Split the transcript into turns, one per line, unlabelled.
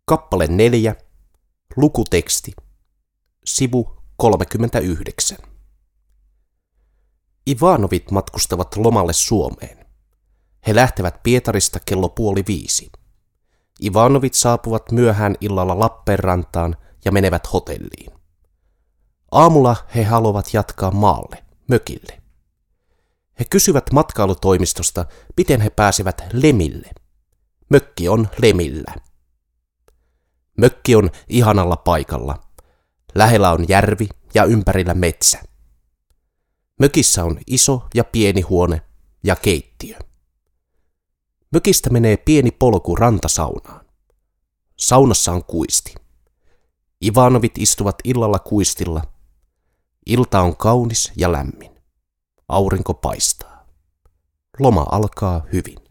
Kappale 4, lukuteksti, sivu 39. Ivanovit matkustavat lomalle Suomeen. He lähtevät Pietarista kello 4:30. Ivanovit saapuvat myöhään illalla Lappeenrantaan ja menevät hotelliin. Aamulla he haluavat jatkaa maalle, mökille. He kysyvät matkailutoimistosta, miten he pääsevät Lemille. Mökki on Lemillä. Mökki on ihanalla paikalla. Lähellä on järvi ja ympärillä metsä. Mökissä on iso ja pieni huone ja keittiö. Mökistä menee pieni polku rantasaunaan. Saunassa on kuisti. Ivanovit istuvat illalla kuistilla. Ilta on kaunis ja lämmin. Aurinko paistaa. Loma alkaa hyvin.